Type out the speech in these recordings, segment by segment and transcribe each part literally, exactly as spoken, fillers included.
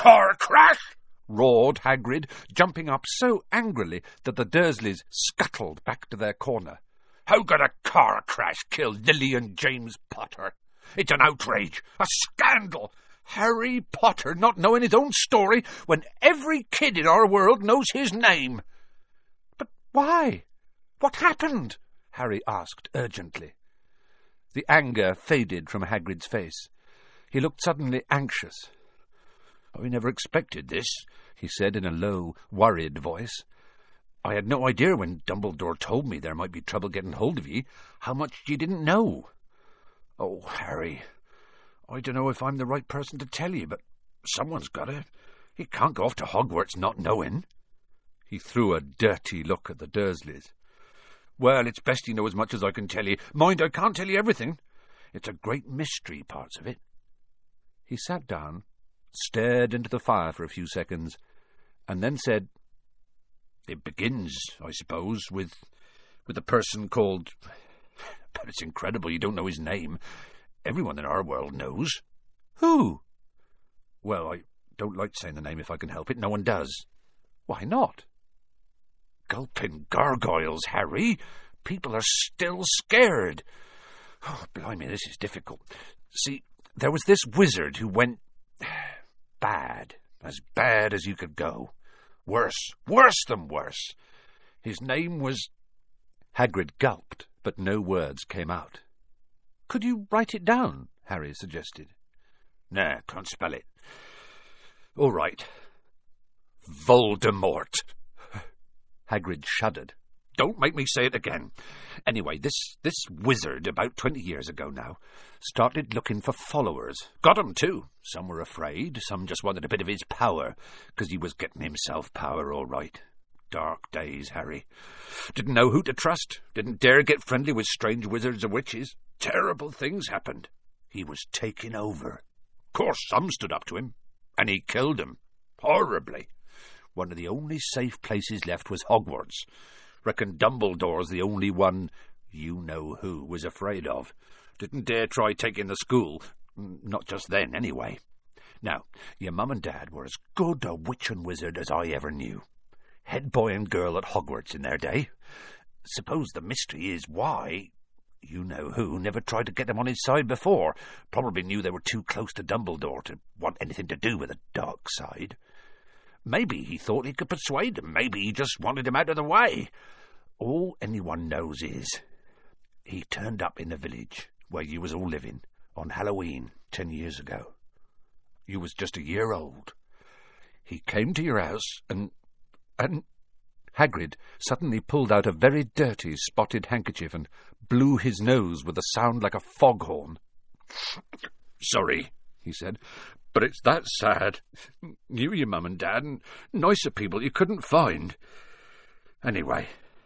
car crash?" roared Hagrid, jumping up so angrily that the Dursleys scuttled back to their corner. "How could a car crash kill Lily and James Potter? It's an outrage, a scandal. Harry Potter not knowing his own story when every kid in our world knows his name." "But why? What happened?" Harry asked urgently. The anger faded from Hagrid's face. He looked suddenly anxious. "I never expected this," he said in a low, worried voice. "I had no idea when Dumbledore told me there might be trouble getting hold of ye, how much ye didn't know. Oh, Harry, I don't know if I'm the right person to tell you, but someone's got to. He can't go off to Hogwarts not knowing." He threw a dirty look at the Dursleys. "Well, it's best you know as much as I can tell you. Mind, I can't tell you everything. It's a great mystery, parts of it." He sat down, stared into the fire for a few seconds, and then said, "It begins, I suppose, with with a person called... But it's incredible you don't know his name. Everyone in our world knows." "Who?" "Well, I don't like saying the name if I can help it. No one does." "Why not?" "Gulping gargoyles, Harry. People are still scared. Oh, blimey, this is difficult. See, there was this wizard who went bad, as bad as you could go. Worse, worse than worse. His name was..." Hagrid gulped, but no words came out. "Could you write it down?" Harry suggested. "Nah, can't spell it." "All right. Voldemort." Hagrid shuddered. "Don't make me say it again. Anyway, this this wizard, about twenty years ago now, started looking for followers. Got 'em too. Some were afraid, some just wanted a bit of his power, because he was getting himself power all right. Dark days, Harry. Didn't know who to trust. Didn't dare get friendly with strange wizards or witches. Terrible things happened. He was taking over. Of course, some stood up to him, and he killed them. Horribly. One of the only safe places left was Hogwarts. Reckon Dumbledore's the only one you-know-who was afraid of. Didn't dare try taking the school. Not just then, anyway. Now, your mum and dad were as good a witch and wizard as I ever knew. Head boy and girl at Hogwarts in their day. Suppose the mystery is why you-know-who never tried to get them on his side before. Probably knew they were too close to Dumbledore to want anything to do with the dark side. Maybe he thought he could persuade them. Maybe he just wanted him out of the way. All anyone knows is he turned up in the village where you was all living on Halloween ten years ago. You was just a year old. He came to your house and... and... Hagrid suddenly pulled out a very dirty, spotted handkerchief and blew his nose with a sound like a foghorn. "Sorry," he said, "but it's that sad. Knew your mum and dad, and nicer people you couldn't find. Anyway,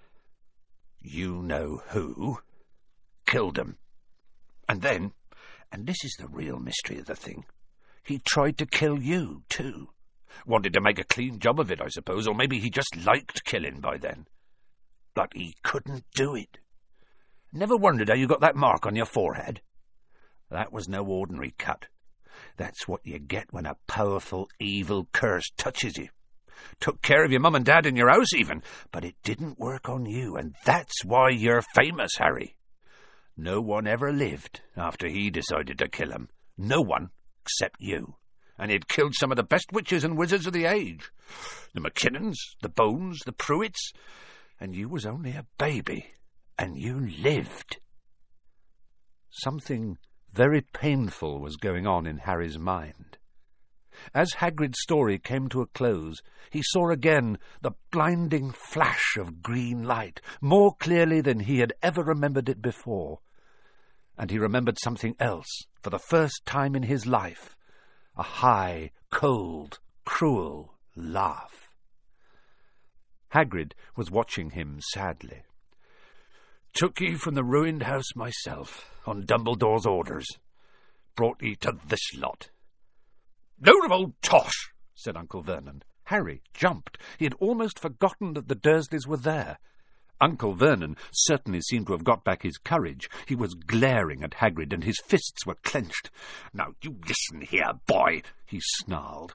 you-know-who killed him. And then, and this is the real mystery of the thing, he tried to kill you, too. Wanted to make a clean job of it, I suppose, or maybe he just liked killing by then. But he couldn't do it. Never wondered how you got that mark on your forehead? That was no ordinary cut. That's what you get when a powerful, evil curse touches you. Took care of your mum and dad in your house, even, but it didn't work on you, and that's why you're famous, Harry. No one ever lived after he decided to kill him. No one except you. And he'd killed some of the best witches and wizards of the age. The McKinnons, the Bones, the Pruitts, and you was only a baby, and you lived." Something very painful was going on in Harry's mind. As Hagrid's story came to a close, he saw again the blinding flash of green light, more clearly than he had ever remembered it before. And he remembered something else, for the first time in his life, a high, cold, cruel laugh. Hagrid was watching him sadly. "Took ye from the ruined house myself, on Dumbledore's orders. Brought ye to this lot." "Load of old tosh," said Uncle Vernon. Harry jumped. He had almost forgotten that the Dursleys were there. Uncle Vernon certainly seemed to have got back his courage. He was glaring at Hagrid, and his fists were clenched. "Now, you listen here, boy," he snarled.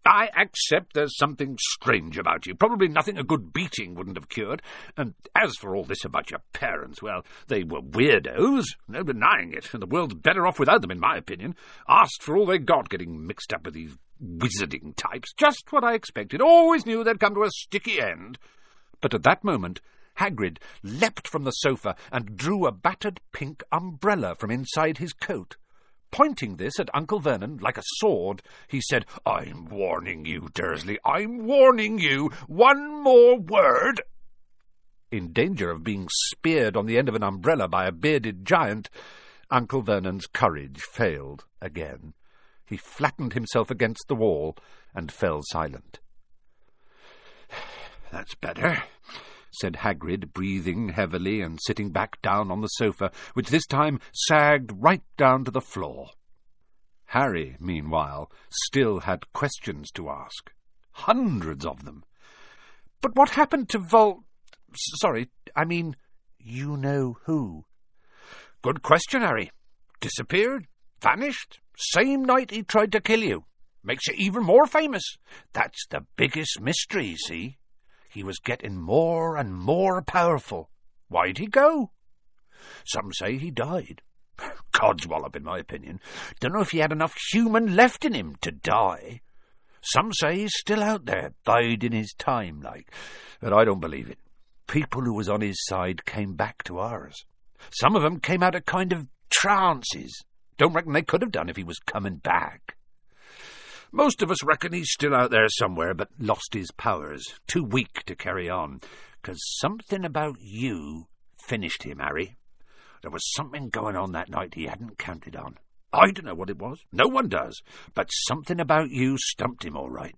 I accept there's something strange about you. Probably nothing a good beating wouldn't have cured. And as for all this about your parents, well, they were weirdos. No denying it. And the world's better off without them, in my opinion. Asked for all they got, getting mixed up with these wizarding types. Just what I expected. Always knew they'd come to a sticky end. But at that moment, Hagrid leapt from the sofa and drew a battered pink umbrella from inside his coat. Pointing this at Uncle Vernon like a sword, he said, "I'm warning you, Dursley, I'm warning you. One more word." In danger of being speared on the end of an umbrella by a bearded giant, Uncle Vernon's courage failed again. He flattened himself against the wall and fell silent. "That's better," said Hagrid, breathing heavily and sitting back down on the sofa, which this time sagged right down to the floor. Harry, meanwhile, still had questions to ask. Hundreds of them. "But what happened to Vol... Sorry, I mean, you know who?" "Good question, Harry. Disappeared, vanished, same night he tried to kill you. Makes you even more famous. That's the biggest mystery, see? He was getting more and more powerful. Why'd he go? Some say he died. Codswallop, in my opinion. Don't know if he had enough human left in him to die. Some say he's still out there, biding his time, like. But I don't believe it. People who was on his side came back to ours. Some of them came out of kind of trances. Don't reckon they could have done if he was coming back. Most of us reckon he's still out there somewhere, but lost his powers, too weak to carry on, 'cause something about you finished him, Harry. There was something going on that night he hadn't counted on. I don't know what it was, no one does, but something about you stumped him all right."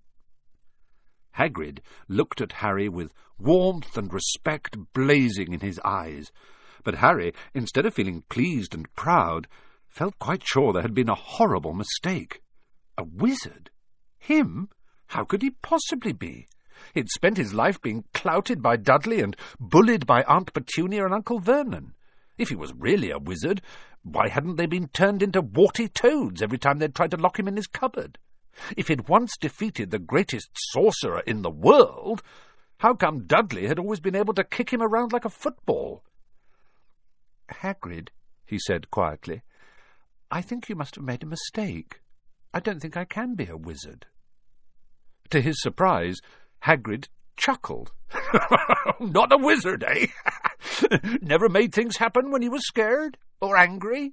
Hagrid looked at Harry with warmth and respect blazing in his eyes, but Harry, instead of feeling pleased and proud, felt quite sure there had been a horrible mistake. A wizard? Him? How could he possibly be? He'd spent his life being clouted by Dudley and bullied by Aunt Petunia and Uncle Vernon. If he was really a wizard, why hadn't they been turned into warty toads every time they'd tried to lock him in his cupboard? If he'd once defeated the greatest sorcerer in the world, how come Dudley had always been able to kick him around like a football? "Hagrid," he said quietly, "I think you must have made a mistake. I don't think I can be a wizard." To his surprise, Hagrid chuckled. "Not a wizard, eh? Never made things happen when he was scared or angry?"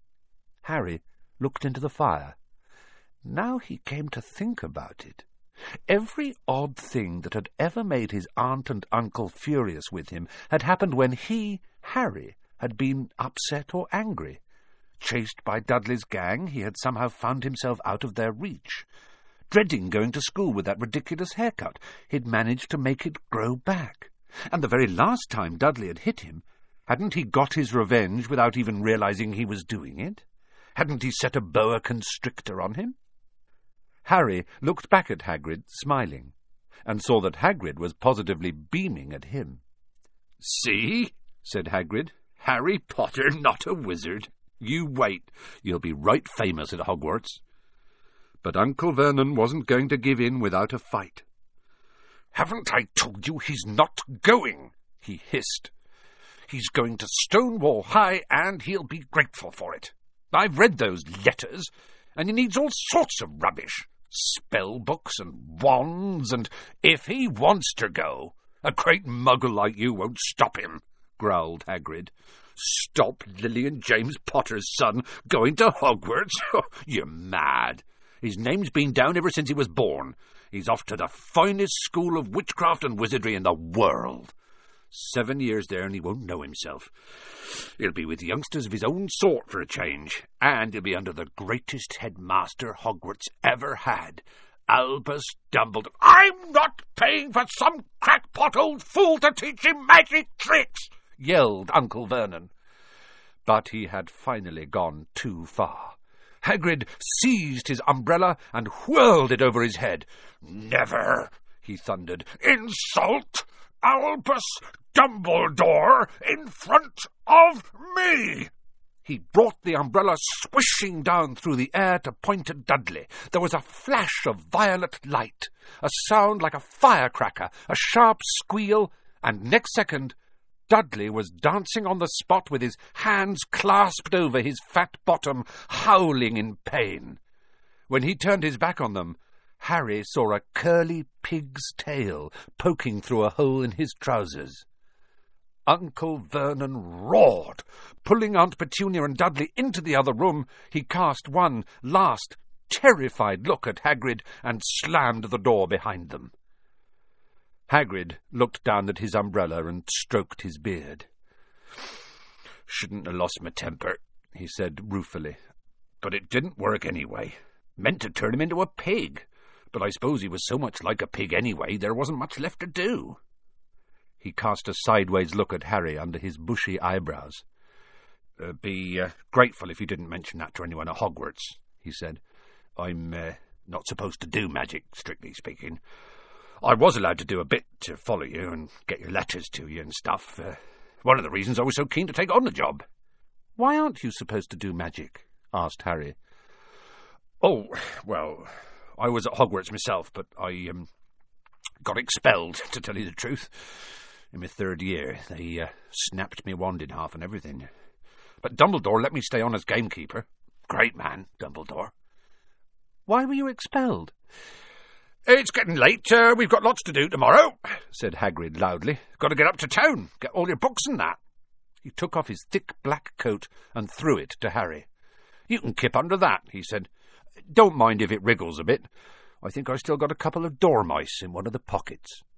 Harry looked into the fire. Now he came to think about it. Every odd thing that had ever made his aunt and uncle furious with him had happened when he, Harry, had been upset or angry. Chased by Dudley's gang, he had somehow found himself out of their reach. Dreading going to school with that ridiculous haircut, he'd managed to make it grow back. And the very last time Dudley had hit him, hadn't he got his revenge without even realizing he was doing it? Hadn't he set a boa constrictor on him? Harry looked back at Hagrid, smiling, and saw that Hagrid was positively beaming at him. "See," said Hagrid, "Harry Potter not a wizard. You wait, you'll be right famous at Hogwarts." But Uncle Vernon wasn't going to give in without a fight. "Haven't I told you he's not going?" he hissed. "He's going to Stonewall High, and he'll be grateful for it. I've read those letters, and he needs all sorts of rubbish. Spell books and wands, and if he wants to go, a great muggle like you won't stop him," growled Hagrid. "Stop Lily James Potter's son going to Hogwarts? You're mad. His name's been down ever since he was born. He's off to the finest school of witchcraft and wizardry in the world. Seven years there and he won't know himself. He'll be with youngsters of his own sort for a change, and he'll be under the greatest headmaster Hogwarts ever had, Albus Dumbledore." "I'm not paying for some crackpot old fool to teach him magic tricks!" yelled Uncle Vernon. But he had finally gone too far. Hagrid seized his umbrella and whirled it over his head. "Never," he thundered, "insult Albus Dumbledore in front of me!" He brought the umbrella swishing down through the air to point at Dudley. There was a flash of violet light, a sound like a firecracker, a sharp squeal, and next second Dudley was dancing on the spot with his hands clasped over his fat bottom, howling in pain. When he turned his back on them, Harry saw a curly pig's tail poking through a hole in his trousers. Uncle Vernon roared. Pulling Aunt Petunia and Dudley into the other room, he cast one last terrified look at Hagrid and slammed the door behind them. Hagrid looked down at his umbrella and stroked his beard. "Shouldn't have lost my temper," he said ruefully. "But it didn't work anyway. Meant to turn him into a pig, but I suppose he was so much like a pig anyway there wasn't much left to do." He cast a sideways look at Harry under his bushy eyebrows. Uh, be uh, grateful if you didn't mention that to anyone at Hogwarts," he said. "I'm uh, not supposed to do magic, strictly speaking. I was allowed to do a bit to follow you and get your letters to you and stuff. Uh, one of the reasons I was so keen to take on the job." "Why aren't you supposed to do magic?" asked Harry. "Oh, well, I was at Hogwarts myself, but I um, got expelled, to tell you the truth. In my third year, they uh, snapped me wand in half and everything. But Dumbledore let me stay on as gamekeeper. Great man, Dumbledore." "Why were you expelled?" "It's getting late. Uh, we've got lots to do tomorrow," said Hagrid loudly. "Got to get up to town, get all your books and that." He took off his thick black coat and threw it to Harry. "You can kip under that," he said. "Don't mind if it wriggles a bit. I think I still got a couple of dormice in one of the pockets."